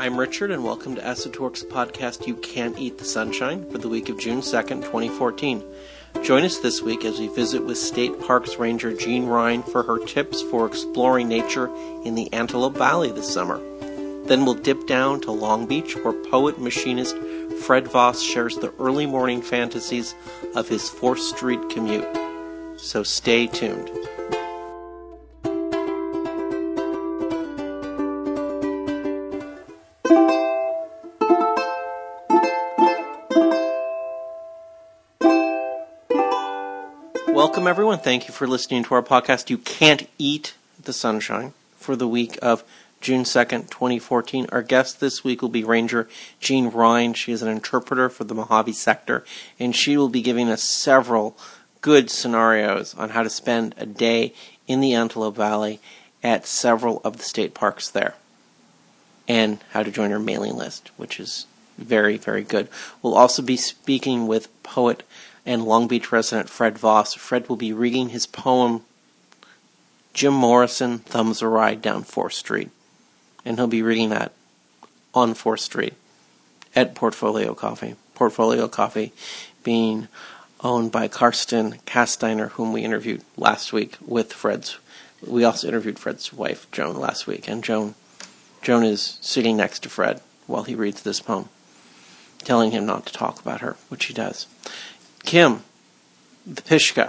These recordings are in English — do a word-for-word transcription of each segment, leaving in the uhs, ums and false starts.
I'm Richard, and welcome to Esotouric's podcast, You Can't Eat the Sunshine, for the week of June second, twenty fourteen. Join us this week as we visit with State Parks Ranger Jean Ryan for her tips for exploring nature in the Antelope Valley this summer. Then we'll dip down to Long Beach, where poet-machinist Fred Voss shares the early morning fantasies of his fourth Street commute. So stay tuned. Welcome, everyone. Thank you for listening to our podcast, You Can't Eat the Sunshine, for the week of June second, twenty fourteen. Our guest this week will be Ranger Jean Ryan. She is an interpreter for the Mojave sector, and she will be giving us several good scenarios on how to spend a day in the Antelope Valley at several of the state parks there, and how to join her mailing list, which is very, very good. We'll also be speaking with poet and Long Beach resident Fred Voss. Fred will be reading his poem, Jim Morrison, Thumbs a Ride Down fourth Street. And he'll be reading that on fourth Street at Portfolio Coffee. Portfolio Coffee being owned by Karsten Kasteiner, whom we interviewed last week with Fred's. We also interviewed Fred's wife, Joan, last week. And Joan, Joan is sitting next to Fred while he reads this poem, telling him not to talk about her, which he does. Kim, the Pishka.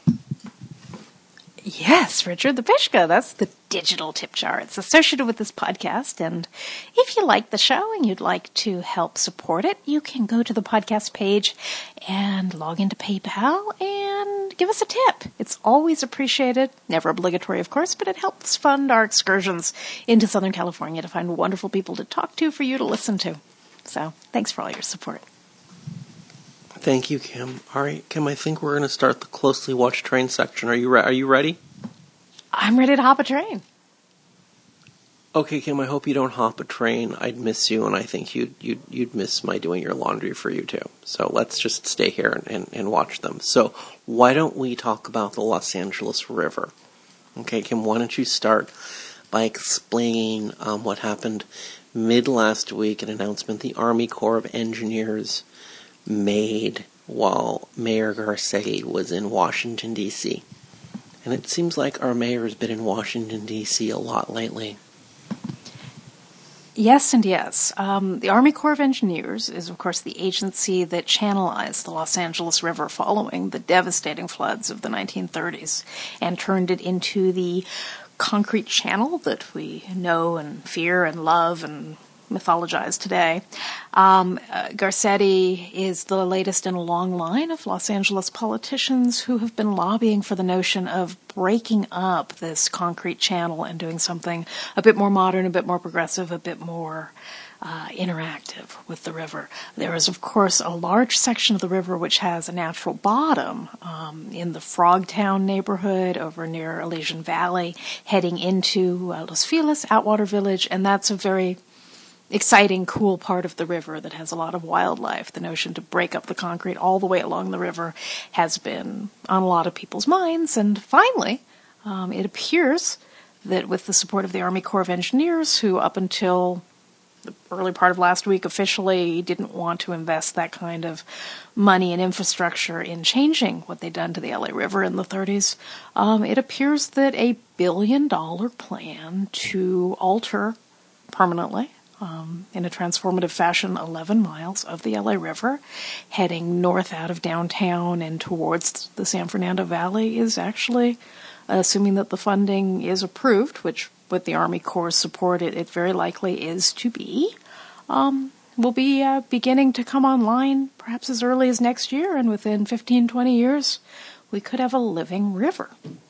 Yes, Richard, the Pishka. That's the digital tip jar. It's associated with this podcast. And if you like the show and you'd like to help support it, you can go to the podcast page and log into PayPal and give us a tip. It's always appreciated. Never obligatory, of course, but it helps fund our excursions into Southern California to find wonderful people to talk to for you to listen to. So thanks for all your support. Thank you, Kim. All right, Kim, I think we're going to start the closely watched train section. Are you re- are you ready? I'm ready to hop a train. Okay, Kim, I hope you don't hop a train. I'd miss you, and I think you'd, you'd, you'd miss my doing your laundry for you, too. So let's just stay here and, and, and watch them. So why don't we talk about the Los Angeles River? Okay, Kim, why don't you start by explaining um, what happened mid-last week, an announcement the Army Corps of Engineers made while Mayor Garcetti was in Washington, D C And it seems like our mayor has been in Washington, D C a lot lately. Yes and yes. Um, the Army Corps of Engineers is, of course, the agency that channelized the Los Angeles River following the devastating floods of the nineteen thirties and turned it into the concrete channel that we know and fear and love and mythologized today. Um, uh, Garcetti is the latest in a long line of Los Angeles politicians who have been lobbying for the notion of breaking up this concrete channel and doing something a bit more modern, a bit more progressive, a bit more uh, interactive with the river. There is, of course, a large section of the river which has a natural bottom um, in the Frogtown neighborhood over near Elysian Valley, heading into uh, Los Feliz, Atwater Village, and that's a very exciting, cool part of the river that has a lot of wildlife. The notion to break up the concrete all the way along the river has been on a lot of people's minds. And finally, um, it appears that with the support of the Army Corps of Engineers, who up until the early part of last week officially didn't want to invest that kind of money and infrastructure in changing what they'd done to the L A River in the thirties, um, it appears that a billion dollar plan to alter permanently Um, in a transformative fashion, eleven miles of the L A River, heading north out of downtown and towards the San Fernando Valley, is actually, assuming that the funding is approved, which with the Army Corps' support it, it very likely is to be, um, will be uh, beginning to come online perhaps as early as next year, and within fifteen, twenty years, we could have a living river.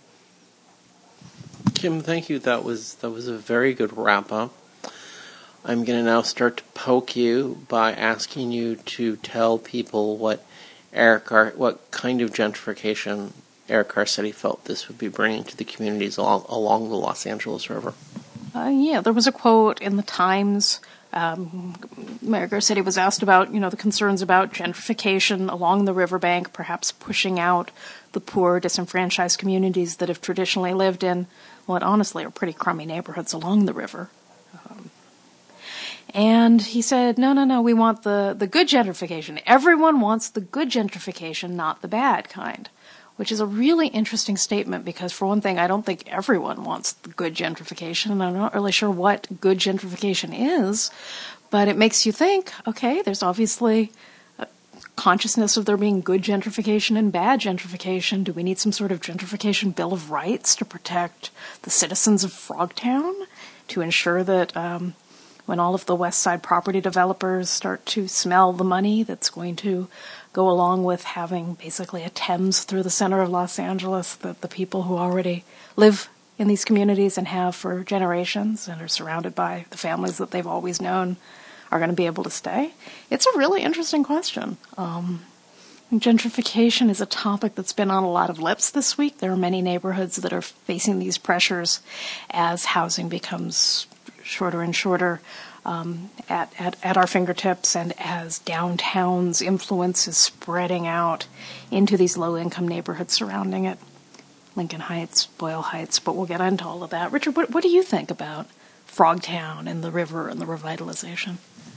Kim, thank you. That was that was a very good wrap-up. I'm going to now start to poke you by asking you to tell people what Eric Gar- what kind of gentrification Eric Garcetti felt this would be bringing to the communities along, along the Los Angeles River. Uh, yeah, there was a quote in the Times. Um, Mayor Garcetti was asked about, you know, the concerns about gentrification along the riverbank, perhaps pushing out the poor, disenfranchised communities that have traditionally lived in what honestly are pretty crummy neighborhoods along the river. Um, And he said, no, no, no, we want the, the good gentrification. Everyone wants the good gentrification, not the bad kind, which is a really interesting statement because, for one thing, I don't think everyone wants the good gentrification, and I'm not really sure what good gentrification is, but it makes you think, okay, there's obviously a consciousness of there being good gentrification and bad gentrification. Do we need some sort of gentrification Bill of Rights to protect the citizens of Frogtown, to ensure that um, when all of the West Side property developers start to smell the money that's going to go along with having basically a Thames through the center of Los Angeles, that the people who already live in these communities and have for generations and are surrounded by the families that they've always known are going to be able to stay? It's a really interesting question. Um, gentrification is a topic that's been on a lot of lips this week. There are many neighborhoods that are facing these pressures as housing becomes shorter and shorter um, at, at, at our fingertips, and as downtown's influence is spreading out into these low-income neighborhoods surrounding it. Lincoln Heights, Boyle Heights, but we'll get into all of that. Richard, what, what do you think about Frogtown and the river and the revitalization?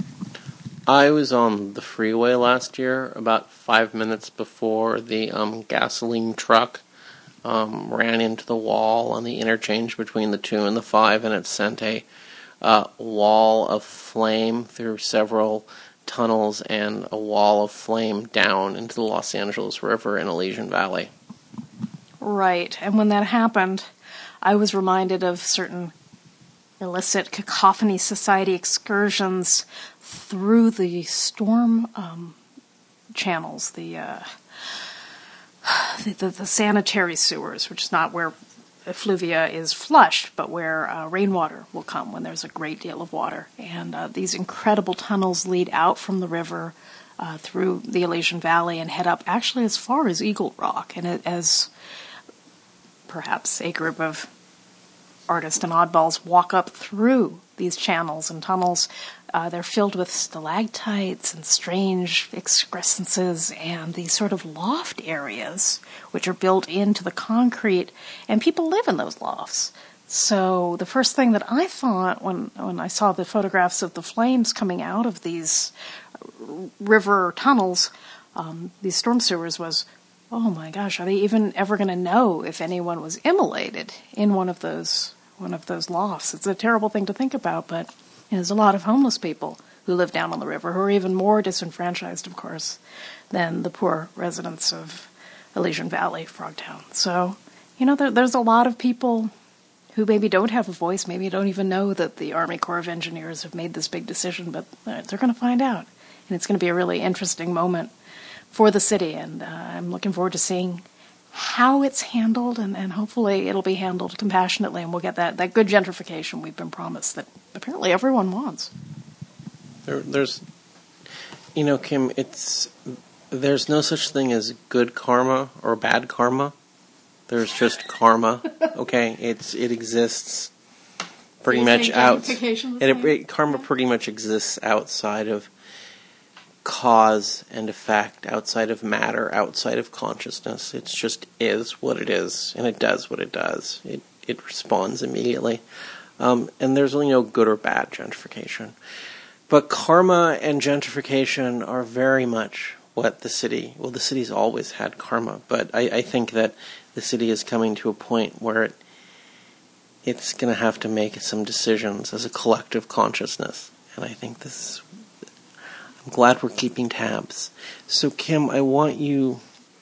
I was on the freeway last year about five minutes before the um, gasoline truck um, ran into the wall on the interchange between the two and the five, and it sent a uh, wall of flame through several tunnels and a wall of flame down into the Los Angeles River in Elysian Valley. Right, and when that happened, I was reminded of certain illicit Cacophony Society excursions through the storm um, channels, the, uh, the, the the sanitary sewers, which is not where effluvia is flushed, but where uh, rainwater will come when there's a great deal of water. And uh, these incredible tunnels lead out from the river uh, through the Elysian Valley and head up actually as far as Eagle Rock, and it, as perhaps a group of artists and oddballs walk up through these channels and tunnels. Uh, they're filled with stalactites and strange excrescences and these sort of loft areas which are built into the concrete, and people live in those lofts. So the first thing that I thought when, when I saw the photographs of the flames coming out of these river tunnels, um, these storm sewers, was, oh my gosh, are they even ever going to know if anyone was immolated in one of those one of those lofts? It's a terrible thing to think about, but you know, there's a lot of homeless people who live down on the river who are even more disenfranchised, of course, than the poor residents of Elysian Valley, Frogtown. So, you know, there, there's a lot of people who maybe don't have a voice, maybe don't even know that the Army Corps of Engineers have made this big decision, but they're going to find out. And it's going to be a really interesting moment for the city, and uh, I'm looking forward to seeing how it's handled, and, and hopefully it'll be handled compassionately, and we'll get that, that good gentrification we've been promised that apparently everyone wants. There, there's, you know, Kim, it's there's no such thing as good karma or bad karma. There's just karma. Okay, it's it exists pretty much out. It, it, karma pretty much exists outside of cause and effect, outside of matter, outside of consciousness. It just is what it is, and it does what it does. It it responds immediately. Um, and there's really no good or bad gentrification. But karma and gentrification are very much what the city, well, the city's always had karma, but I, I think that the city is coming to a point where it it's going to have to make some decisions as a collective consciousness. And I think this I'm glad we're keeping tabs. So, Kim, I want you,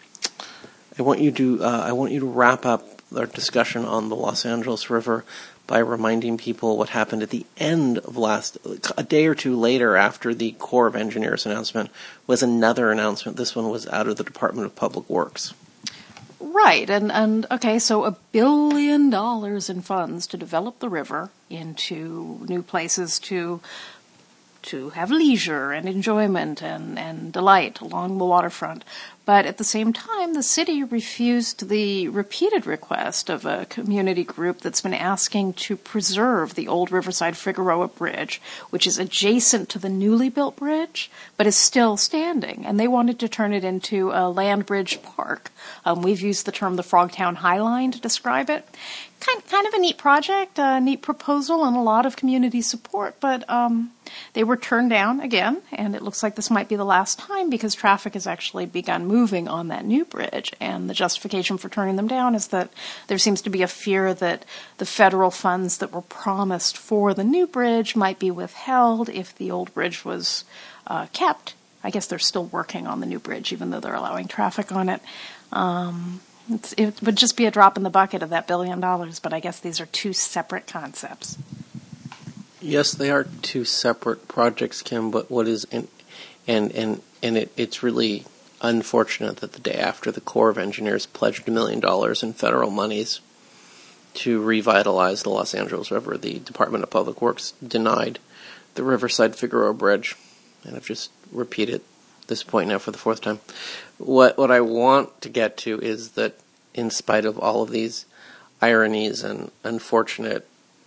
I want you to, uh, I want you to wrap up our discussion on the Los Angeles River by reminding people what happened at the end of last, a day or two later after the Corps of Engineers announcement was another announcement. This one was out of the Department of Public Works. Right, and, and okay, so a billion dollars in funds to develop the river into new places to to have leisure and enjoyment and, and delight along the waterfront. But at the same time, the city refused the repeated request of a community group that's been asking to preserve the old Riverside Figueroa Bridge, which is adjacent to the newly built bridge, but is still standing. And they wanted to turn it into a land bridge park. Um, we've used the term the Frogtown High Line to describe it. kind kind of a neat project, a neat proposal, and a lot of community support. But um, they were turned down again, and it looks like this might be the last time because traffic has actually begun moving on that new bridge. And the justification for turning them down is that there seems to be a fear that the federal funds that were promised for the new bridge might be withheld if the old bridge was uh, kept. I guess they're still working on the new bridge, even though they're allowing traffic on it. Um, it's, it would just be a drop in the bucket of that billion dollars, but I guess these are two separate concepts. Yes, they are two separate projects, Kim, but what is, and and, and, and it, it's really unfortunate that the day after the Corps of Engineers pledged a million dollars in federal monies to revitalize the Los Angeles River, the Department of Public Works denied the Riverside Figueroa Bridge. And I've just repeated this point now for the fourth time. What what I want to get to is that in spite of all of these ironies and unfortunate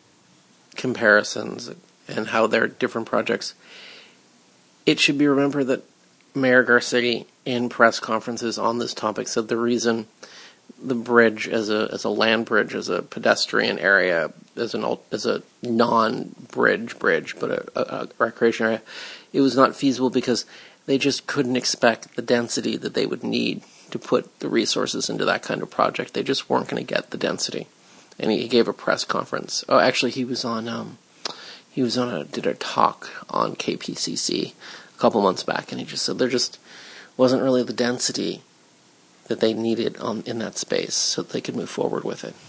comparisons and how they're different projects, it should be remembered that Mayor Garcetti in press conferences on this topic said the reason the bridge as a as a land bridge, as a pedestrian area, as an as a non-bridge bridge, but a, a, a recreation area, it was not feasible because they just couldn't expect the density that they would need to put the resources into that kind of project. They just weren't going to get the density. And he gave a press conference. Oh, actually, he was on um, he was on a did a talk on K P C C a couple months back, and he just said there just wasn't really the density that they needed um, in that space so that they could move forward with it.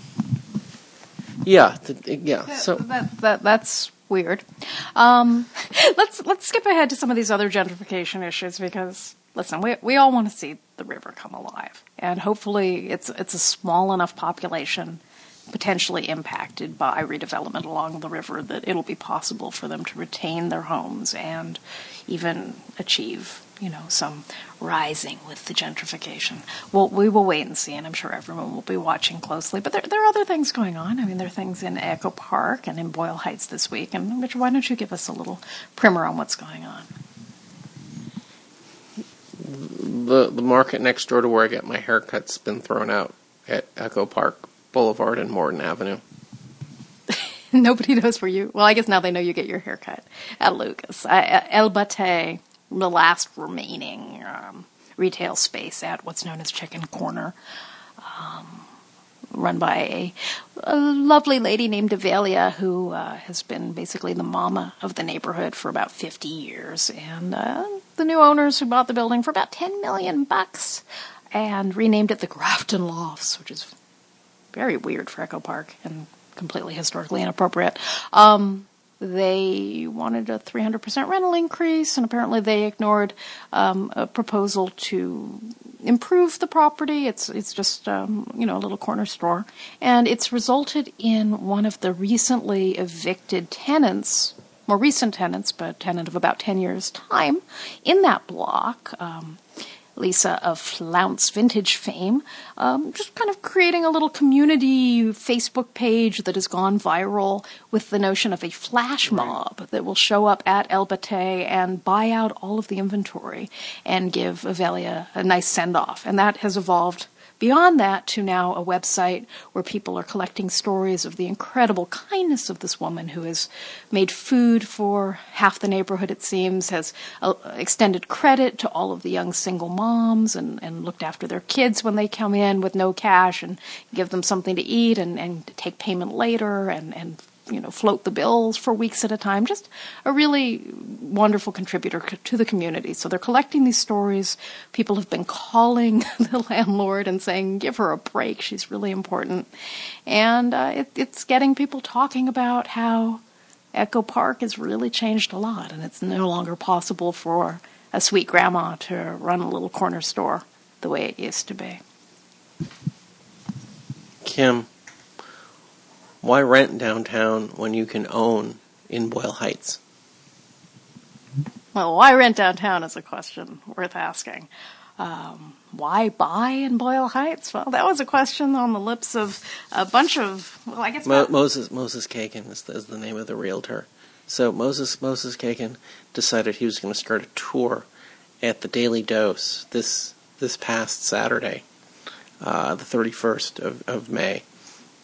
Yeah, th- yeah. That, so that, that that's weird. Um, let's let's skip ahead to some of these other gentrification issues because listen, we we all want to see the river come alive, and hopefully it's it's a small enough population potentially impacted by redevelopment along the river that it'll be possible for them to retain their homes and even achieve, you know, some rising with the gentrification. Well, we will wait and see, and I'm sure everyone will be watching closely. But there, there are other things going on. I mean, there are things in Echo Park and in Boyle Heights this week. And Richard, why don't you give us a little primer on what's going on? The the market next door to where I get my haircut's been thrown out at Echo Park Boulevard and Morton Avenue. Nobody knows where you... Well, I guess now they know you get your haircut at Lucas. Uh, El Bate, the last remaining um, retail space at what's known as Chicken Corner, um, run by a, a lovely lady named Avelia, who uh, has been basically the mama of the neighborhood for about fifty years. And uh, the new owners who bought the building for about ten million bucks and renamed it the Grafton Lofts, which is very weird for Echo Park and completely historically inappropriate. Um, they wanted a three hundred percent rental increase, and apparently they ignored um, a proposal to improve the property. It's it's just um, you know a little corner store, and it's resulted in one of the recently evicted tenants, more recent tenants, but a tenant of about ten years' time in that block. Um, Lisa of Flounce Vintage fame, um, just kind of creating a little community Facebook page that has gone viral with the notion of a flash mob right. that will show up at El Bate and buy out all of the inventory and give Avelia a nice send-off. And that has evolved beyond that to now a website where people are collecting stories of the incredible kindness of this woman who has made food for half the neighborhood, it seems, has uh, extended credit to all of the young single moms and, and looked after their kids when they come in with no cash and give them something to eat and, and take payment later and, and you know, float the bills for weeks at a time. Just a really wonderful contributor to the community. So they're collecting these stories. People have been calling the landlord and saying, give her a break. She's really important. And uh, it, it's getting people talking about how Echo Park has really changed a lot. And it's no longer possible for a sweet grandma to run a little corner store the way it used to be. Kim, why rent downtown when you can own in Boyle Heights? Well, why rent downtown is a question worth asking. Um, why buy in Boyle Heights? Well, that was a question on the lips of a bunch of, well, I guess... Mo- Moses Moses Kagan is the, is the name of the realtor. So Moses Moses Kagan decided he was going to start a tour at the Daily Dose this this past Saturday, uh, the thirty-first of, of May,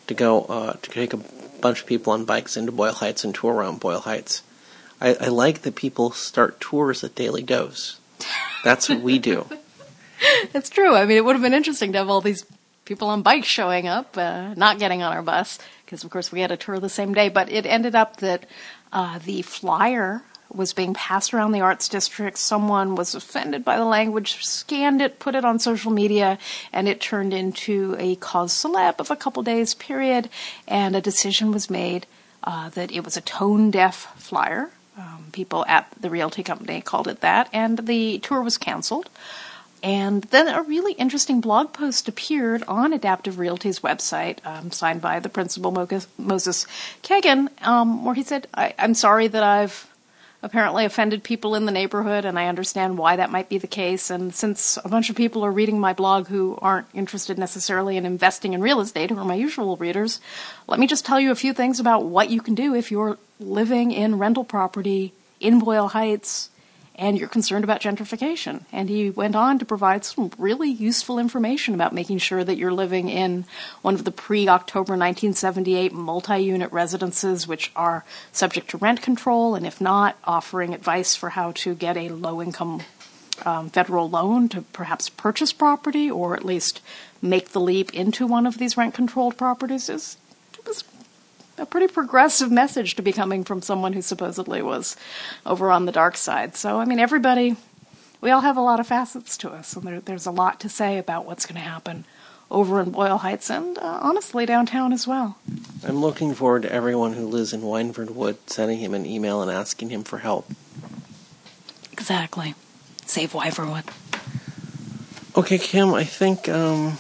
to go uh, to take a bunch of people on bikes into Boyle Heights and tour around Boyle Heights. I, I like that people start tours at Daily Dose. That's what we do. It's true. I mean, it would have been interesting to have all these people on bikes showing up, uh, not getting on our bus, because, of course, we had a tour the same day. But it ended up that uh, the flyer was being passed around the arts district. Someone was offended by the language, scanned it, put it on social media, and it turned into a cause celeb of a couple days period, and a decision was made uh, that it was a tone-deaf flyer. Um, people at the realty company called it that, and the tour was canceled. And then a really interesting blog post appeared on Adaptive Realty's website, um, signed by the principal, Moses Kagan, um, where he said, I- I'm sorry that I've apparently offended people in the neighborhood, and I understand why that might be the case. And since a bunch of people are reading my blog who aren't interested necessarily in investing in real estate, who are my usual readers, let me just tell you a few things about what you can do if you're living in rental property in Boyle Heights and you're concerned about gentrification. And he went on to provide some really useful information about making sure that you're living in one of the pre-October nineteen seventy-eight multi-unit residences, which are subject to rent control, and if not, offering advice for how to get a low-income um, federal loan to perhaps purchase property, or at least make the leap into one of these rent-controlled properties. It was a pretty progressive message to be coming from someone who supposedly was over on the dark side. So, I mean, everybody, we all have a lot of facets to us, and there, there's a lot to say about what's going to happen over in Boyle Heights and, uh, honestly, downtown as well. I'm looking forward to everyone who lives in Wineford Wood sending him an email and asking him for help. Exactly. Save Wineford Wood. Okay, Kim, I think, um...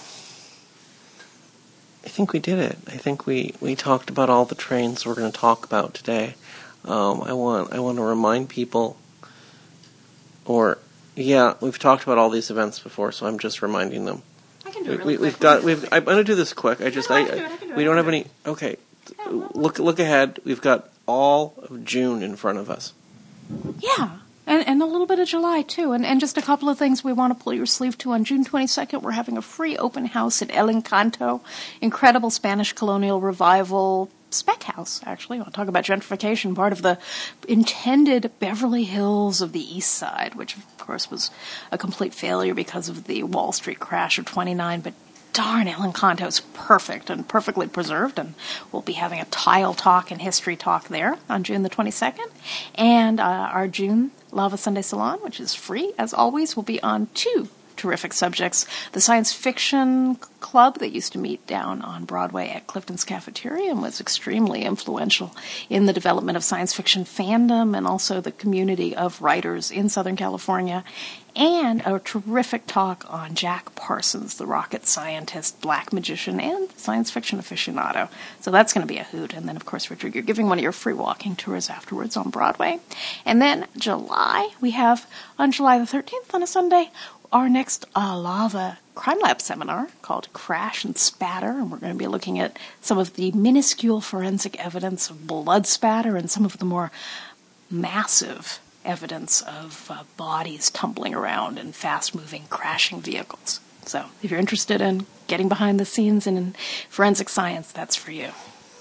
I think we did it. I think we, we talked about all the trains we're going to talk about today. Um, I want I want to remind people, or yeah, we've talked about all these events before, so I'm just reminding them. I can do it really we, quick. We've got we've. I'm going to do this quick. I just No, I, I can do it, I can do it, we I don't can have do any. Okay, look look ahead. We've got all of June in front of us. Yeah. And, and a little bit of July, too. And, and just a couple of things we want to pull your sleeve to. On June twenty-second, we're having a free open house at El Encanto. Incredible Spanish colonial revival spec house, actually. I'll talk about gentrification, part of the intended Beverly Hills of the East Side, which, of course, was a complete failure because of the Wall Street crash of twenty-nine. But darn, El Encanto is perfect and perfectly preserved, and we'll be having a tile talk and history talk there on June the twenty-second. And uh, our June Lava Sunday Salon, which is free, as always, will be on two terrific subjects. The Science Fiction Club that used to meet down on Broadway at Clifton's Cafeteria and was extremely influential in the development of science fiction fandom and also the community of writers in Southern California. And a terrific talk on Jack Parsons, the rocket scientist, black magician, and science fiction aficionado. So that's going to be a hoot. And then, of course, Richard, you're giving one of your free walking tours afterwards on Broadway. And then July, we have on July the thirteenth on a Sunday, our next uh, Lava Crime Lab seminar called Crash and Spatter, and we're going to be looking at some of the minuscule forensic evidence of blood spatter and some of the more massive evidence of uh, bodies tumbling around in fast-moving, crashing vehicles. So if you're interested in getting behind the scenes and in forensic science, that's for you.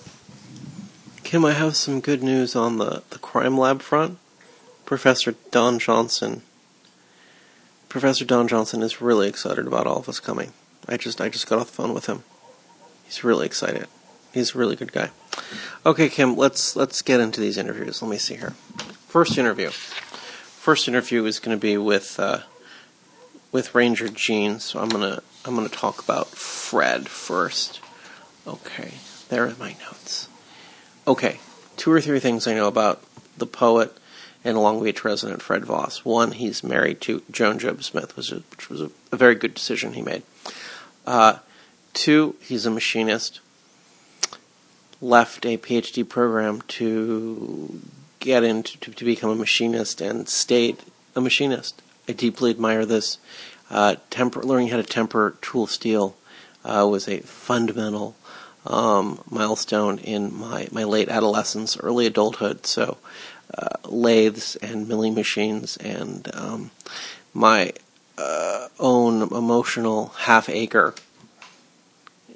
Kim, I have some good news on the, the crime lab front. Professor Don Johnson Professor Don Johnson is really excited about all of us coming. I just I just got off the phone with him. He's really excited. He's a really good guy. Okay, Kim, let's let's get into these interviews. Let me see here. First interview. First interview is going to be with uh, with Ranger Gene. So I'm gonna I'm gonna talk about Fred first. Okay, there are my notes. Okay, two or three things I know about the poet and Long Beach resident Fred Voss. One, he's married to Joan Job Smith, which was a, which was a, a very good decision he made. Uh, two, he's a machinist. Left a P H D program to get into to, to become a machinist and stayed a machinist. I deeply admire this. Uh, temper, learning how to temper tool steel uh, was a fundamental um, milestone in my, my late adolescence, early adulthood. So uh, lathes and milling machines and um, my uh, own emotional half acre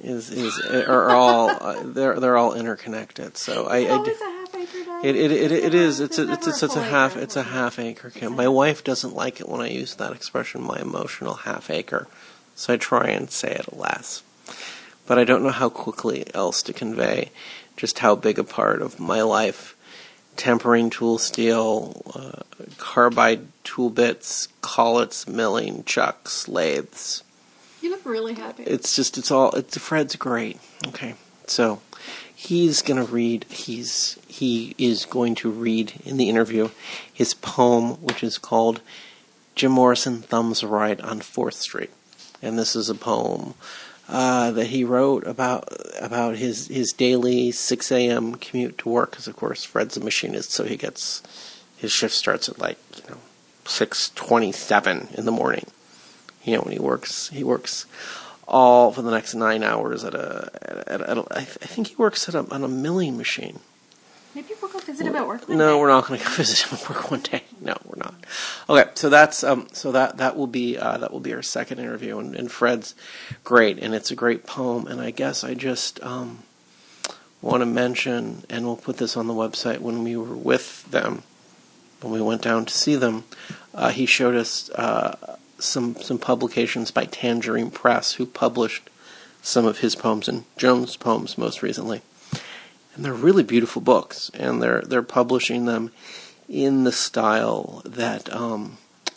is is are all uh, they're they're all interconnected. So I, I always a half acre diamond? it it it, it is it's There's a, it's never a, it's a full half acre. it's a half acre, Kim. My wife doesn't like it when I use that expression, my emotional half acre, so I try and say it less. But I don't know how quickly else to convey just how big a part of my life tempering tool steel, uh, carbide tool bits, collets, milling, chucks, lathes. You look really happy. It's just, it's all, it's, Fred's great. Okay. So, he's gonna read, he's, he is going to read in the interview his poem, which is called Jim Morrison Thumbs Right on fourth Street. And this is a poem, uh, that he wrote about, about his, his daily six a.m. commute to work, because of course Fred's a machinist, so he gets, his shift starts at like, you know, six twenty-seven in the morning. You know, when he works, he works all for the next nine hours at a, at a, at a I think he works at a, on a milling machine. Maybe we'll go visit him at work one No, day. we're not going to go visit him at work one day. No, we're not. Okay, so that's um, so that that will be uh, that will be our second interview, and, and Fred's great, and it's a great poem, and I guess I just um, want to mention, and we'll put this on the website when we were with them, when we went down to see them. Uh, he showed us uh, some some publications by Tangerine Press, who published some of his poems and Jones' poems most recently. And they're really beautiful books, and they're they're publishing them in the style that um,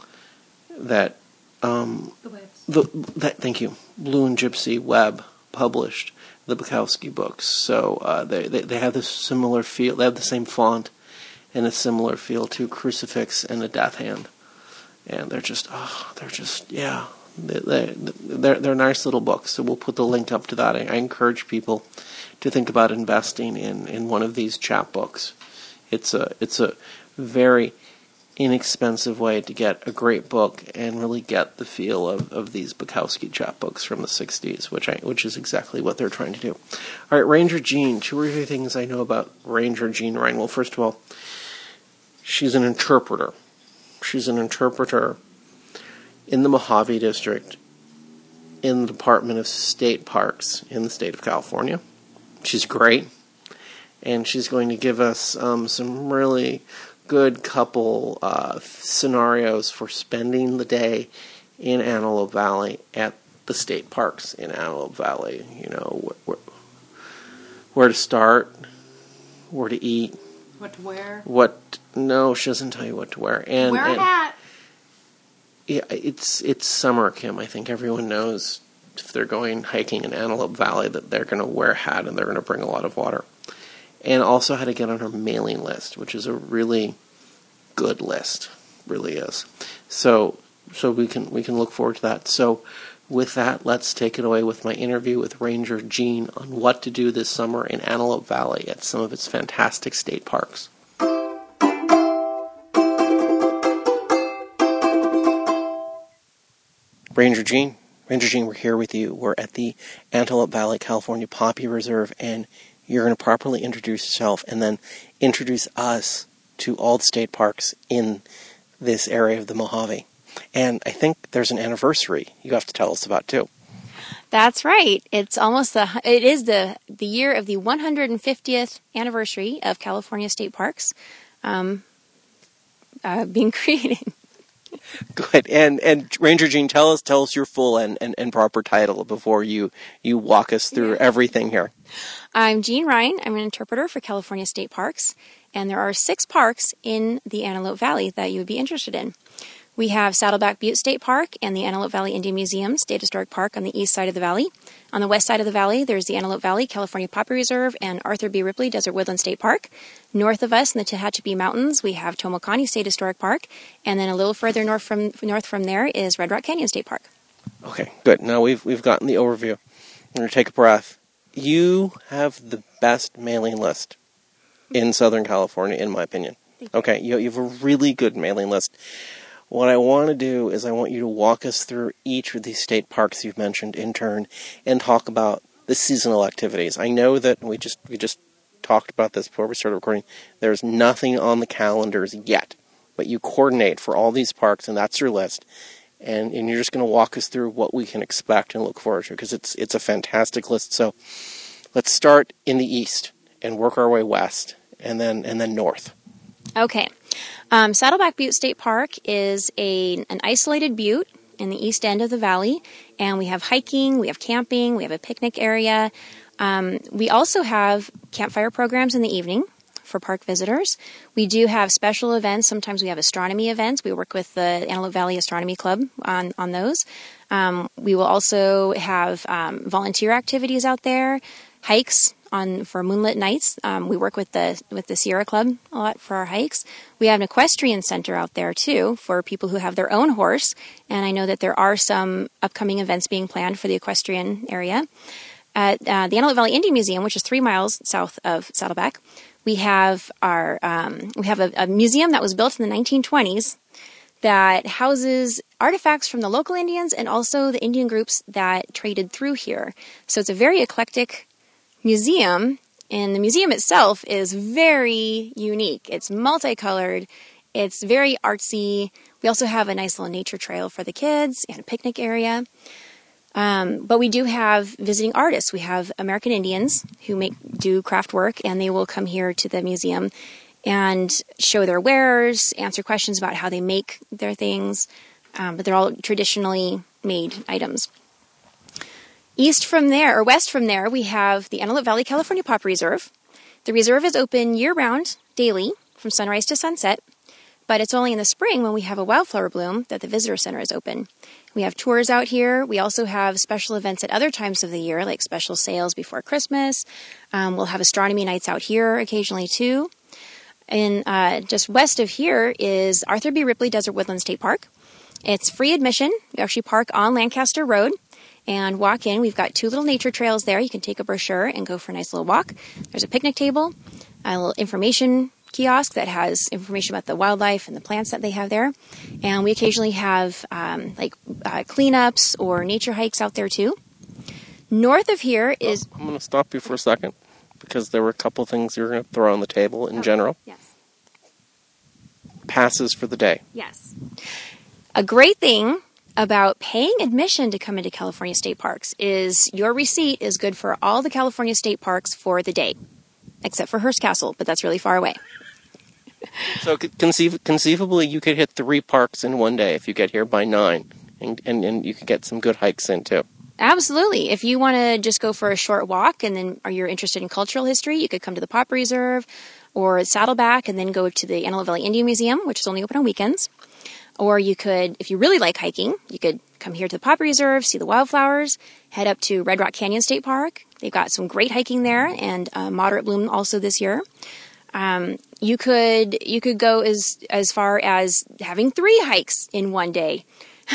that um, The webs. the that thank you, Blue and Gypsy Web published the Bukowski books. So uh, they, they they have this similar feel. They have the same font and a similar feel to Crucifix and a Death Hand, and they're just oh, they're just yeah. They, they're, they're nice little books, so we'll put the link up to that. I, I encourage people to think about investing in, in one of these chapbooks. It's a it's a very inexpensive way to get a great book and really get the feel of, of these Bukowski chapbooks from the sixties, which I which is exactly what they're trying to do. All right, Ranger Jean. Two or three things I know about Ranger Jean Ryan. Well, first of all, she's an interpreter. She's an interpreter in the Mojave District, in the Department of State Parks in the state of California. She's great, and she's going to give us um, some really good couple uh, scenarios for spending the day in Antelope Valley at the state parks in Antelope Valley. You know, wh- wh- where to start, where to eat, What to wear. what. No, she doesn't tell you what to wear. And, Wear a and, hat. Yeah, it's it's summer, Kim. I think everyone knows if they're going hiking in Antelope Valley that they're going to wear a hat and they're going to bring a lot of water. And also how to get on her mailing list, which is a really good list, really is. So so we can we can look forward to that. So with that, let's take it away with my interview with Ranger Jean on what to do this summer in Antelope Valley at some of its fantastic state parks. Ranger Jean, Ranger Jean, we're here with you. We're at the Antelope Valley, California Poppy Reserve, and you're going to properly introduce yourself and then introduce us to all the state parks in this area of the Mojave. And I think there's an anniversary you have to tell us about, too. That's right. It's almost the, it is the, the year of the one hundred fiftieth anniversary of California State Parks um, uh, being created. Good. And and Ranger Jean, tell us tell us your full and, and, and proper title before you, you walk us through Yeah. everything here. I'm Jean Ryan. I'm an interpreter for California State Parks, and there are six parks in the Antelope Valley that you would be interested in. We have Saddleback Butte State Park and the Antelope Valley Indian Museum State Historic Park on the east side of the valley. On the west side of the valley, there's the Antelope Valley California Poppy Reserve and Arthur B. Ripley Desert Woodland State Park. North of us in the Tehachapi Mountains, we have Tomokani State Historic Park, and then a little further north from north from there is Red Rock Canyon State Park. Okay, good. Now we've we've gotten the overview. I'm going to take a breath. You have the best mailing list in Southern California, in my opinion. Okay, you, you have a really good mailing list. What I want to do is I want you to walk us through each of these state parks you've mentioned in turn and talk about the seasonal activities. I know that we just we just talked about this before we started recording. There's nothing on the calendars yet, but you coordinate for all these parks, and that's your list. and, and you're just going to walk us through what we can expect and look forward to, because it's it's a fantastic list. So let's start in the east and work our way west, and then and then north. Okay. Um, Saddleback Butte State Park is a an isolated butte in the east end of the valley, and we have hiking, we have camping, we have a picnic area. Um, we also have campfire programs in the evening for park visitors. We do have special events. Sometimes we have astronomy events. We work with the Antelope Valley Astronomy Club on, on those. Um, we will also have um, volunteer activities out there, hikes on for moonlit nights. Um, we work with the with the Sierra Club a lot for our hikes. We have an equestrian center out there too for people who have their own horse, and I know that there are some upcoming events being planned for the equestrian area. At uh, the Antelope Valley Indian Museum, which is three miles south of Saddleback, we have our um, we have a, a museum that was built in the nineteen twenties that houses artifacts from the local Indians and also the Indian groups that traded through here. So it's a very eclectic museum, and the museum itself is very unique. It's multicolored. It's very artsy. We also have a nice little nature trail for the kids and a picnic area. Um, but we do have visiting artists. We have American Indians who make do craft work, and they will come here to the museum and show their wares, answer questions about how they make their things. Um, but they're all traditionally made items. East from there, or west from there, we have the Antelope Valley California Pop Reserve. The reserve is open year-round, daily, from sunrise to sunset. But it's only in the spring when we have a wildflower bloom that the visitor center is open. We have tours out here. We also have special events at other times of the year, like special sales before Christmas. Um, we'll have astronomy nights out here occasionally, too. And uh, just west of here is Arthur B. Ripley Desert Woodland State Park. It's free admission. You actually park on Lancaster Road and walk in. We've got two little nature trails there. You can take a brochure and go for a nice little walk. There's a picnic table, a little information kiosk that has information about the wildlife and the plants that they have there. And we occasionally have um, like uh, cleanups or nature hikes out there too. North of here is... I'm going to stop you for a second because there were a couple things you were going to throw on the table in okay. general. Yes. Passes for the day. Yes. A great thing about paying admission to come into California state parks is your receipt is good for all the California state parks for the day, except for Hearst Castle, but that's really far away. So conceive, conceivably, you could hit three parks in one day if you get here by nine, and, and, and you could get some good hikes in, too. Absolutely. If you want to just go for a short walk and then are you interested in cultural history, you could come to the Pop Reserve or Saddleback and then go to the Antelope Valley Indian Museum, which is only open on weekends. Or you could, if you really like hiking, you could come here to the Pop Reserve, see the wildflowers, head up to Red Rock Canyon State Park. They've got some great hiking there and uh, moderate bloom also this year. Um, you could you could go as as far as having three hikes in one day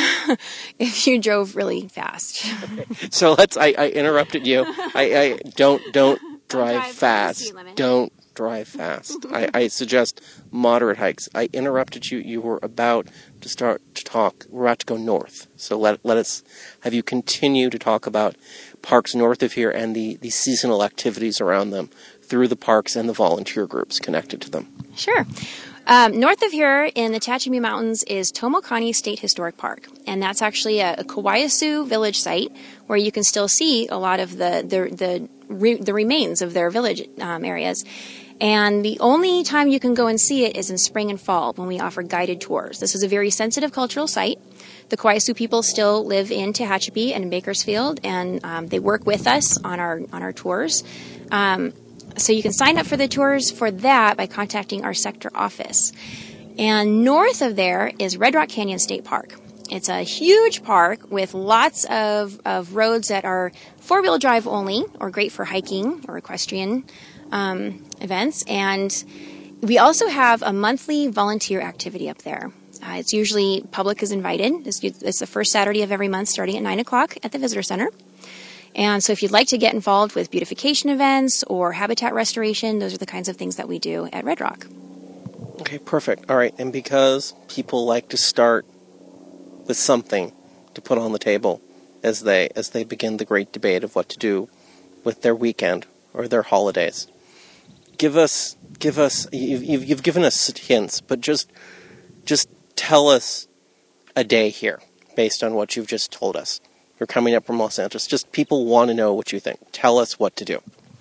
if you drove really fast. Okay. So let's. I, I interrupted you. I, I don't don't drive, drive fast. Don't drive fast. I, I suggest moderate hikes. I interrupted you. You were about to start to talk. We're about to go north. So let let us have you continue to talk about parks north of here and the, the seasonal activities around them through the parks and the volunteer groups connected to them. Sure. Um, north of here in the Tehachapi Mountains is Tomokani State Historic Park, and that's actually a, a Kawayasu village site where you can still see a lot of the the the, re, the remains of their village um, areas. And the only time you can go and see it is in spring and fall when we offer guided tours. This is a very sensitive cultural site. The Kawayasu people still live in Tehachapi and in Bakersfield, and um, they work with us on our on our tours. Um, So you can sign up for the tours for that by contacting our sector office. And north of there is Red Rock Canyon State Park. It's a huge park with lots of, of roads that are four-wheel drive only, or great for hiking or equestrian um, events. And we also have a monthly volunteer activity up there. Uh, it's usually public is invited. It's, it's the first Saturday of every month starting at nine o'clock at the Visitor Center. And so if you'd like to get involved with beautification events or habitat restoration, those are the kinds of things that we do at Red Rock. Okay, perfect. All right, and because people like to start with something to put on the table as they as they begin the great debate of what to do with their weekend or their holidays, give us give us you've you've, you've given us hints, but just just tell us a day here. based on what you've just told us? You're coming up from Los Angeles. Just people want to know what you think. Tell us what to do.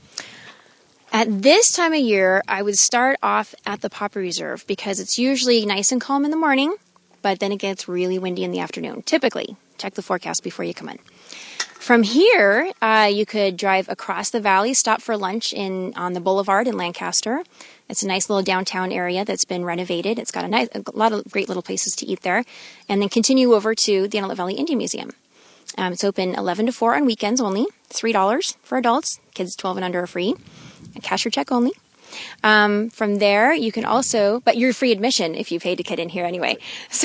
At this time of year, I would start off at the Poppy Reserve because it's usually nice and calm in the morning, but then it gets really windy in the afternoon. Typically, check the forecast before you come in. From here, uh, you could drive across the valley, stop for lunch in on the Boulevard in Lancaster. It's a nice little downtown area that's been renovated. It's got a, nice, a lot of great little places to eat there. And then continue over to the Antelope Valley Indian Museum. Um, it's open eleven to four on weekends only, three dollars for adults. Kids twelve and under are free. A cash or check only. Um, from there, you can also, but you're free admission if you pay to get in here anyway. So,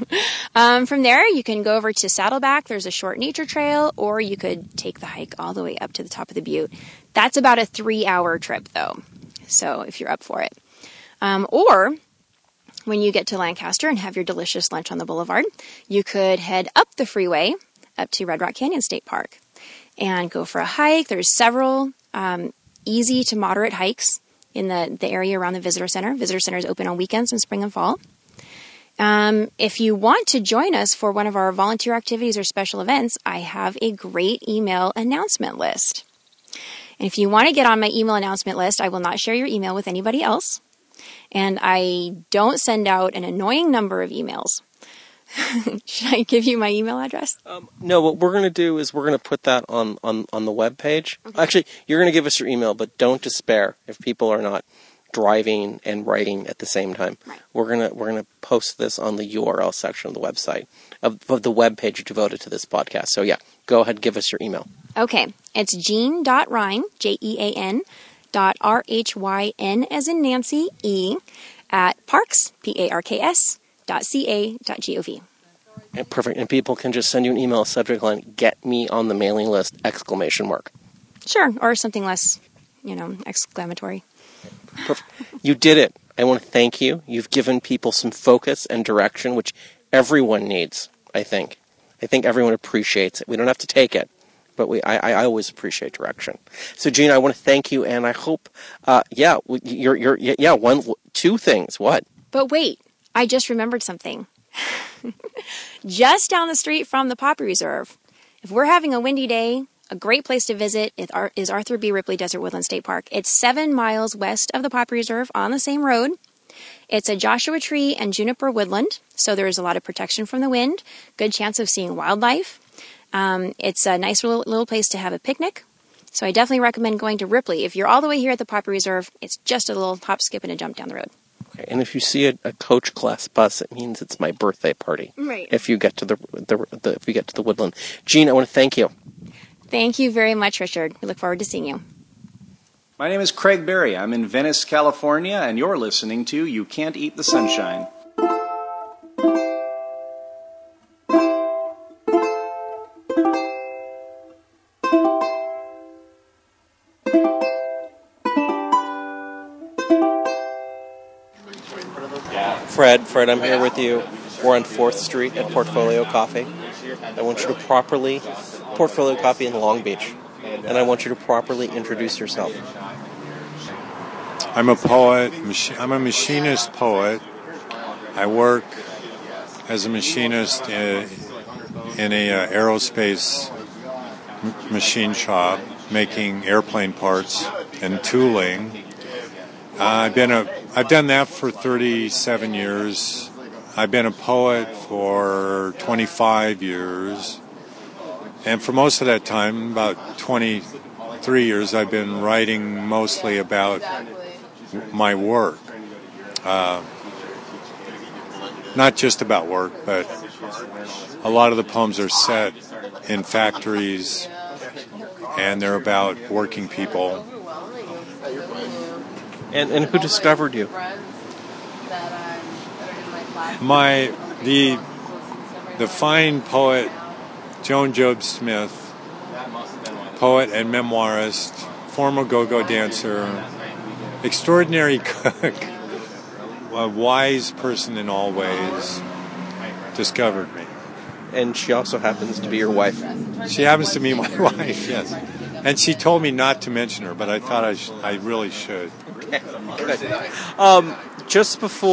um, from there, you can go over to Saddleback. There's a short nature trail, or you could take the hike all the way up to the top of the butte. That's about a three-hour trip, though. So, if you're up for it. Um, or, when you get to Lancaster and have your delicious lunch on the Boulevard, you could head up the freeway up to Red Rock Canyon State Park and go for a hike. There's several um, easy to moderate hikes in the, the area around the Visitor Center. Visitor Center is open on weekends in spring and fall. Um, if you want to join us for one of our volunteer activities or special events, I have a great email announcement list. And if you want to get on my email announcement list, I will not share your email with anybody else. And I don't send out an annoying number of emails. Should I give you my email address? Um, no, what we're going to do is we're going to put that on, on, on the web page. Okay. Actually, you're going to give us your email, but don't despair if people are not driving and writing at the same time. Right. We're going to we're going to post this on the U R L section of the website of, of the web page devoted to this podcast. So yeah, go ahead, give us your email. Okay, it's Jean.Rhyn, J E A N, dot R H Y N as in Nancy, E, at Parks, P A R K S, dot C A dot G O V. And perfect. And people can just send you an email, subject line, get me on the mailing list, exclamation mark. Sure, or something less, you know, exclamatory. Perfect. You did it. I want to thank you. You've given people some focus and direction, which everyone needs, I think. I think everyone appreciates it. We don't have to take it, but we I, I always appreciate direction. So, Jean, I want to thank you, and I hope, uh, yeah, you're, you're, yeah, one, two things. What? But wait, I just remembered something. Just down the street from the Poppy Reserve, if we're having a windy day, a great place to visit is Arthur B. Ripley Desert Woodland State Park. It's seven miles west of the Poppy Reserve on the same road. It's a Joshua tree and juniper woodland, so there's a lot of protection from the wind, good chance of seeing wildlife. Um, it's a nice little, little place to have a picnic, so I definitely recommend going to Ripley. If you're all the way here at the Poppy Reserve, it's just a little hop, skip, and a jump down the road. Okay, and if you see a, a coach class bus, it means it's my birthday party. Right. If you get to the, the, the if you get to the woodland, Jean, I want to thank you. Thank you very much, Richard. We look forward to seeing you. My name is Craig Berry. I'm in Venice, California, and you're listening to You Can't Eat the Sunshine. Fred, Fred, I'm here with you. We're on fourth Street at Portfolio Coffee. I want you to properly, Portfolio Coffee in Long Beach, and I want you to properly introduce yourself. I'm a poet. I'm a machinist poet. I work as a machinist in, in a uh, aerospace m- machine shop, making airplane parts and tooling. Uh, I've been a I've done that for thirty-seven years. I've been a poet for twenty-five years. And for most of that time, about twenty-three years, I've been writing mostly about my work. Uh, not just about work, but a lot of the poems are set in factories, and they're about working people. And and who discovered you? My the the fine poet Joan Job Smith, poet and memoirist, former go-go dancer, extraordinary cook, a wise person in all ways, discovered me. And she also happens to be your wife. She happens to be my wife, yes. And she told me not to mention her, but I thought I sh- I really should. Okay, good. Um, just before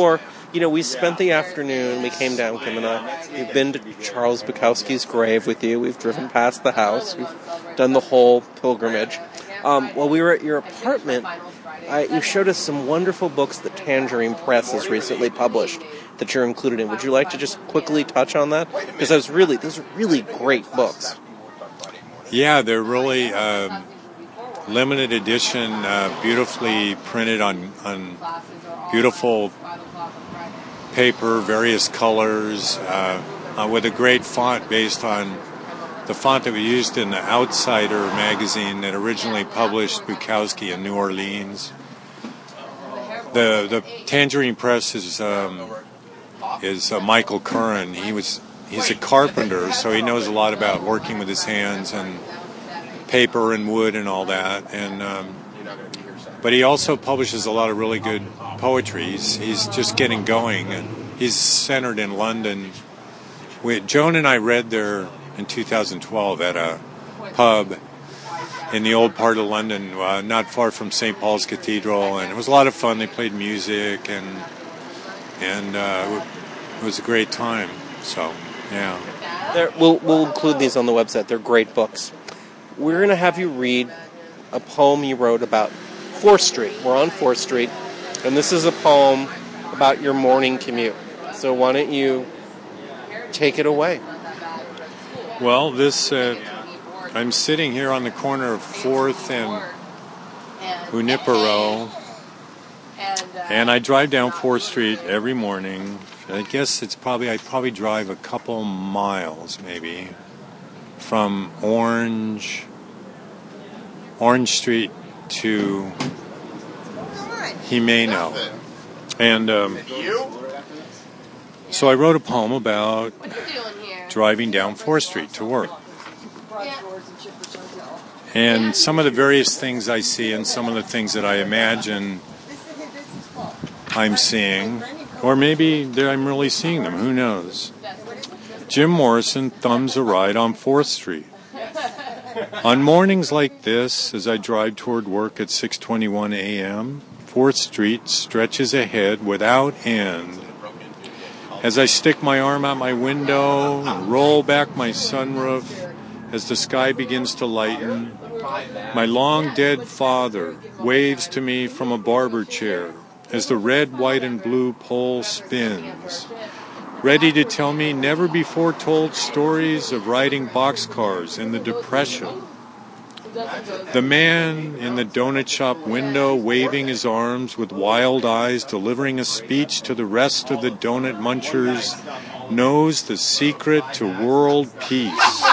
you know, we spent the afternoon, we came down, Kim and I, we've been to Charles Bukowski's grave with you, we've driven past the house, we've done the whole pilgrimage. Um, while we were at your apartment, I, you showed us some wonderful books that Tangerine Press has recently published that you're included in. Would you like to just quickly touch on that? Because those really, those are really great books. Yeah, they're really uh, limited edition, uh, beautifully printed on, on beautiful paper, various colors, uh, uh, with a great font based on the font that we used in the Outsider magazine that originally published Bukowski in New Orleans. The the Tangerine Press is um, is uh, Michael Curran. He was he's a carpenter, so he knows a lot about working with his hands and paper and wood and all that. And um, but he also publishes a lot of really good poetry. He's, he's just getting going, and he's centered in London. We, Joan and I read there in two thousand twelve at a pub in the old part of London, uh, not far from Saint Paul's Cathedral, and it was a lot of fun. They played music, and and uh, it was a great time. So, yeah. There, we'll we'll include these on the website. They're great books. We're going to have you read a poem you wrote about fourth Street. We're on fourth Street, and this is a poem about your morning commute. So why don't you take it away? Well, this, uh, I'm sitting here on the corner of fourth and Junipero, and I drive down fourth Street every morning. I guess it's probably, I probably drive a couple miles, maybe, from Orange, Orange Street to Jimeno. And um, so I wrote a poem about driving down fourth Street to work. And some of the various things I see and some of the things that I imagine I'm seeing, or maybe I'm really seeing them, who knows. Jim Morrison thumbs a ride on fourth Street. On mornings like this, as I drive toward work at six twenty-one a.m., fourth Street stretches ahead without end. As I stick my arm out my window and roll back my sunroof, as the sky begins to lighten, my long-dead father waves to me from a barber chair as the red, white, and blue pole spins, ready to tell me never-before-told stories of riding boxcars in the Depression. The man in the donut shop window waving his arms with wild eyes, delivering a speech to the rest of the donut munchers, knows the secret to world peace.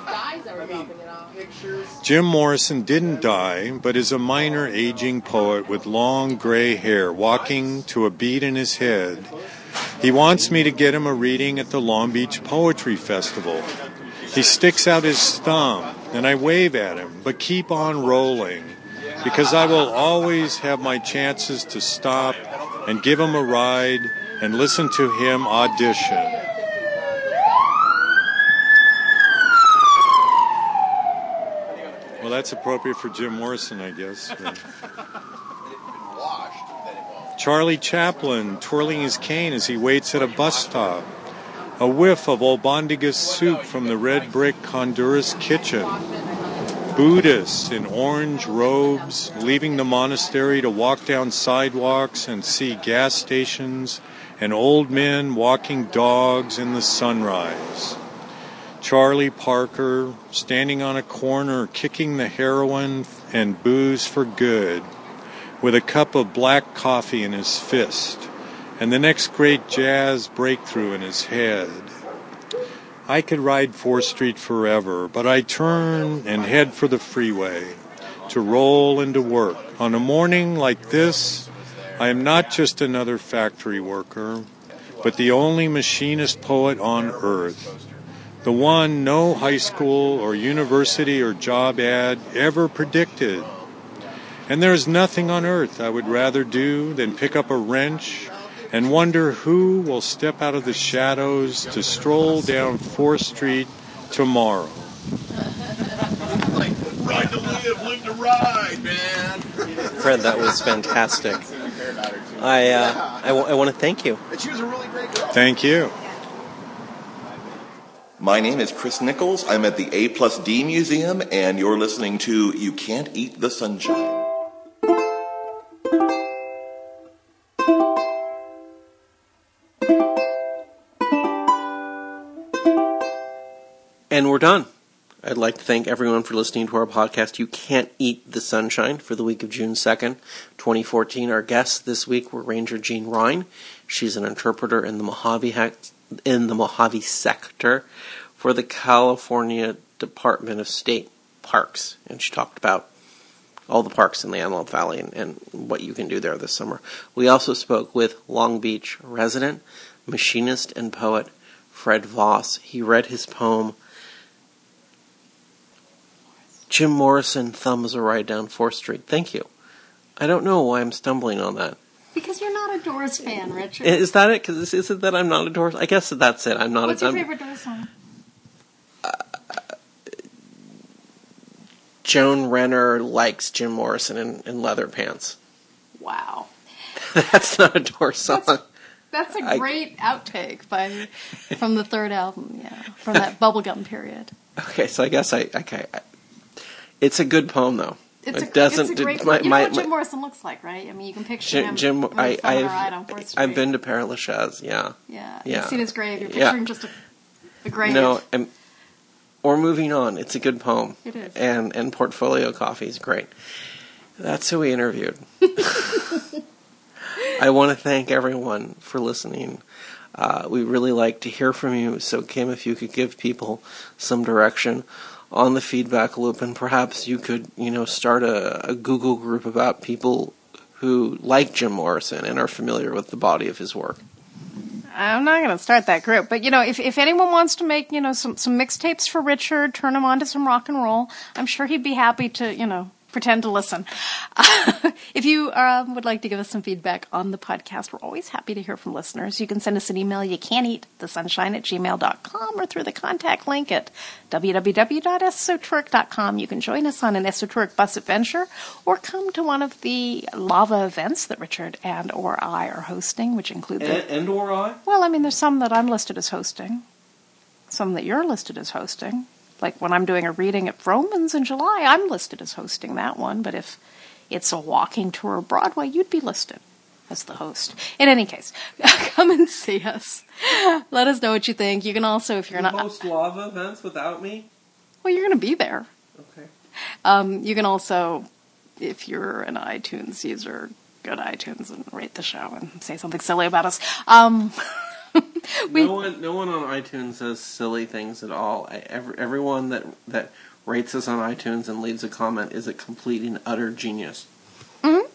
Jim Morrison didn't die, but is a minor aging poet with long gray hair, walking to a beat in his head. He wants me to get him a reading at the Long Beach Poetry Festival. He sticks out his thumb, and I wave at him, but keep on rolling, because I will always have my chances to stop and give him a ride and listen to him audition. Well, that's appropriate for Jim Morrison, I guess. Yeah. Charlie Chaplin twirling his cane as he waits at a bus stop. A whiff of albondigas soup from the red brick Honduras kitchen. Buddhists in orange robes leaving the monastery to walk down sidewalks and see gas stations and old men walking dogs in the sunrise. Charlie Parker standing on a corner kicking the heroin and booze for good with a cup of black coffee in his fist and the next great jazz breakthrough in his head. I could ride fourth Street forever, but I turn and head for the freeway to roll into work. On a morning like this, I am not just another factory worker, but the only machinist poet on earth. The one no high school or university or job ad ever predicted. And there is nothing on earth I would rather do than pick up a wrench and wonder who will step out of the shadows to stroll down fourth Street tomorrow. Ride to live, live to ride, man. Fred, that was fantastic. I, uh, I, w- I want to thank you. And she was a really great girl. Thank you. My name is Chris Nichols. I'm at the A plus D Museum, and you're listening to You Can't Eat the Sunshine. And we're done. I'd like to thank everyone for listening to our podcast, You Can't Eat the Sunshine, for the week of June second, twenty fourteen. Our guests this week were Ranger Jean Ryan. She's an interpreter in the Mojave, in the Mojave sector for the California Department of State Parks. And she talked about all the parks in the Antelope Valley and, and what you can do there this summer. We also spoke with Long Beach resident, machinist, and poet Fred Voss. He read his poem, Jim Morrison, Thumbs a Ride Down fourth Street. Thank you. I don't know why I'm stumbling on that. Because you're not a Doors fan, Richard. Is that it? Because is it that I'm not a Doors? I guess that's it. I'm not. What's a, your I'm, favorite Doors song? Uh, Joan Renner likes Jim Morrison in, in leather pants. Wow. That's not a Doors song. That's, that's a great I, outtake by from the third album, yeah, from that bubblegum period. Okay, so I guess I okay. I, It's a good poem, though. It's it a, doesn't. it's a great. My, you know my, what Jim my, Morrison looks like, right? I mean, you can picture Jim. him. Jim really I, I've, ride on fourth Street. I've been to Père Lachaise. Yeah. Yeah. Yeah. You've seen his grave. You're picturing yeah. just a, a grave. No, and, or moving on. It's a good poem. It is. And and Portfolio Coffee is great. That's who we interviewed. I want to thank everyone for listening. Uh, we really like to hear from you. So, Kim, if you could give people some direction on the feedback loop, and perhaps you could, you know, start a, a Google group about people who like Jim Morrison and are familiar with the body of his work. I'm not going to start that group, but you know, if if anyone wants to make, you know, some some mixtapes for Richard, turn him on to some rock and roll, I'm sure he'd be happy to, you know, pretend to listen. Uh, if you uh, would like to give us some feedback on the podcast, we're always happy to hear from listeners. You can send us an email. You can't eat the sunshine at gmail dot com or through the contact link at w w w dot esoteric dot com. You can join us on an esoteric bus adventure or come to one of the lava events that Richard and or I are hosting, which include the... And, and or I? Well, I mean, there's some that I'm listed as hosting, some that you're listed as hosting. Like when I'm doing a reading at Vroman's in July, I'm listed as hosting that one. But if it's a walking tour of Broadway, you'd be listed as the host. In any case, come and see us. Let us know what you think. You can also, if you're you not... host lava events without me? Well, you're going to be there. Okay. Um, you can also, if you're an iTunes user, go to iTunes and rate the show and say something silly about us. Um... we, no one, no one on iTunes says silly things at all. I, every, everyone that that rates us on iTunes and leaves a comment is a complete and utter genius. Mm-hmm.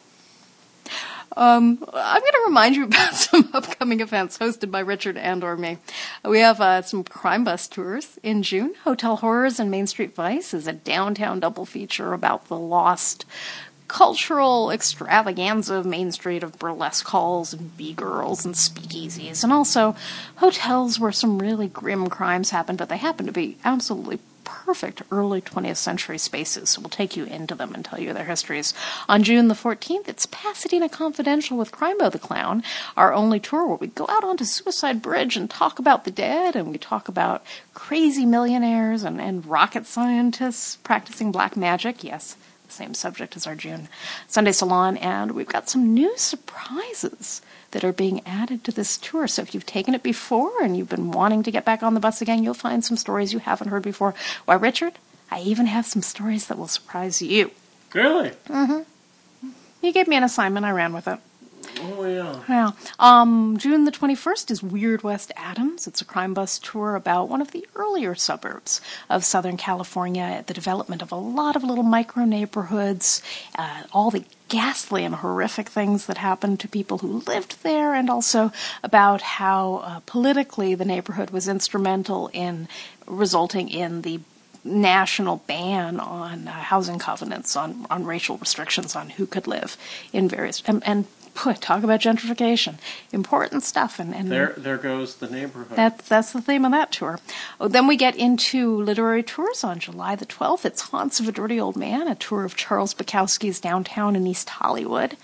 Um, I'm going to remind you about some upcoming events hosted by Richard and or me. We have uh, some crime bus tours in June. Hotel Horrors and Main Street Vice is a downtown double feature about the lost cultural extravaganza of Main Street of burlesque halls and B-girls and speakeasies, and also hotels where some really grim crimes happen, but they happen to be absolutely perfect early twentieth century spaces, so we'll take you into them and tell you their histories. On June the fourteenth, it's Pasadena Confidential with Crimebo the Clown, our only tour where we go out onto Suicide Bridge and talk about the dead, and we talk about crazy millionaires and, and rocket scientists practicing black magic. Yes, same subject as our June Sunday Salon, and we've got some new surprises that are being added to this tour. So if you've taken it before and you've been wanting to get back on the bus again, you'll find some stories you haven't heard before. Why, Richard, I even have some stories that will surprise you. Really? Mm-hmm. You gave me an assignment. I ran with it. Oh, yeah. Yeah. Um, June the twenty-first is Weird West Adams. It's a crime bus tour about one of the earlier suburbs of Southern California, the development of a lot of little micro neighborhoods, uh, all the ghastly and horrific things that happened to people who lived there, and also about how uh, politically the neighborhood was instrumental in resulting in the national ban on uh, housing covenants, on, on racial restrictions on who could live in various... and, and Boy, talk about gentrification. Important stuff. And, and there there goes the neighborhood. That, that's the theme of that tour. Oh, then we get into literary tours on July the twelfth. It's Haunts of a Dirty Old Man, a tour of Charles Bukowski's downtown in East Hollywood.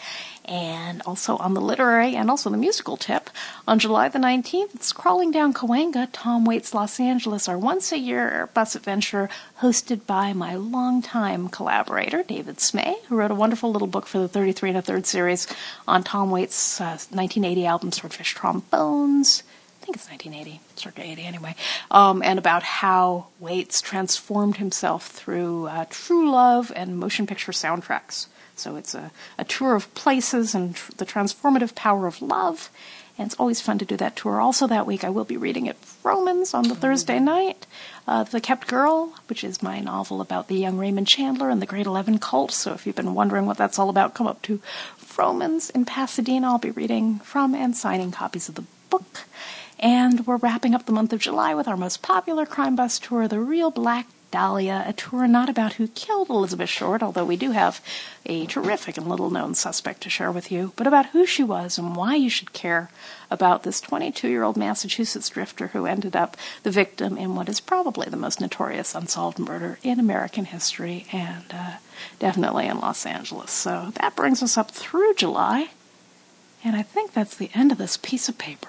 And also on the literary and also the musical tip, on July the nineteenth, it's Crawling Down Cahuenga, Tom Waits Los Angeles, our once-a-year bus adventure hosted by my longtime collaborator, David Smay, who wrote a wonderful little book for the thirty-three and a third series on Tom Waits' uh, nineteen eighty album, Swordfish Trombones. I think it's nineteen eighty, circa eighty anyway, um, and about how Waits transformed himself through uh, true love and motion picture soundtracks. So it's a, a tour of places and tr- the transformative power of love, and it's always fun to do that tour. Also that week I will be reading at Vroman's on the Thursday night, uh, The Kept Girl, which is my novel about the young Raymond Chandler and the Grade eleven cult. So if you've been wondering what that's all about, come up to Vroman's in Pasadena. I'll be reading from and signing copies of the book. And we're wrapping up the month of July with our most popular crime bus tour, The Real Black Dahlia, a tour not about who killed Elizabeth Short, although we do have a terrific and little-known suspect to share with you, but about who she was and why you should care about this twenty-two-year-old Massachusetts drifter who ended up the victim in what is probably the most notorious unsolved murder in American history, and uh, definitely in Los Angeles. So that brings us up through July, and I think that's the end of this piece of paper.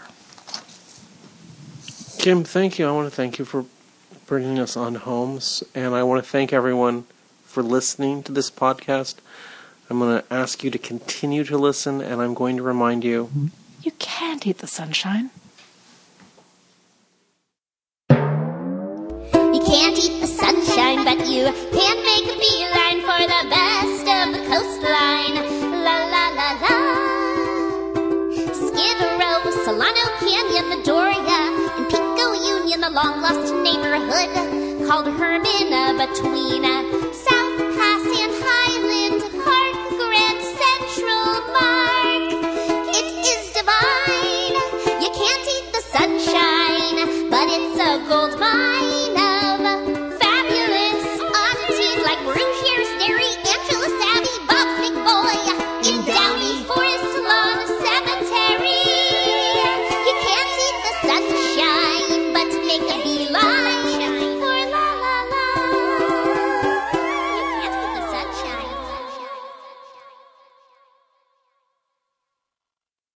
Kim, thank you. I want to thank you for bringing us on Holmes, and I want to thank everyone for listening to this podcast. I'm going to ask you to continue to listen, and I'm going to remind you, you can't eat the sunshine. You can't eat the sunshine, but you can make a beeline for the best of the coastline. La la la la. Skid Row, Solano Canyon, the Doria, and Pico Union, the long-lost neighborhood called Hermina between